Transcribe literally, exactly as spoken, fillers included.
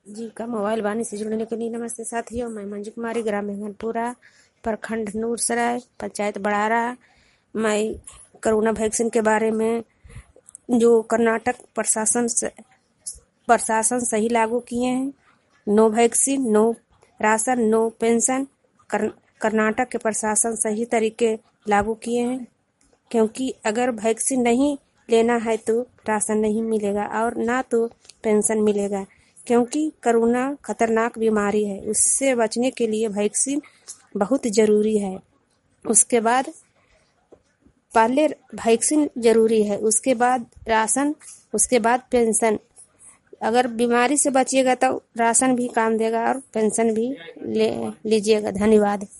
जीविका mobile वाणी से जुड़ने के लिए नमस्ते साथियों। मैं मंजू कुमारी, ग्राम मेहनपुरा, प्रखंड नूरसराय, पंचायत बड़ारा। मैं कोरोना वैक्सीन के बारे में जो कर्नाटक प्रशासन से प्रशासन सही लागू किए हैं, no vaccine, no ration, no pension, कर, कर्नाटक के प्रशासन सही तरीके लागू किए हैं। क्योंकि अगर वैक्सीन नहीं लेना है तो राशन नहीं मिलेगा और ना तो पेंशन मिलेगा। क्योंकि कोरोना खतरनाक बीमारी है, उससे बचने के लिए वैक्सीन बहुत ज़रूरी है। उसके बाद पहले वैक्सीन ज़रूरी है, उसके बाद राशन, उसके बाद पेंशन। अगर बीमारी से बचिएगा तो राशन भी काम देगा और पेंशन भी ले लीजिएगा। धन्यवाद।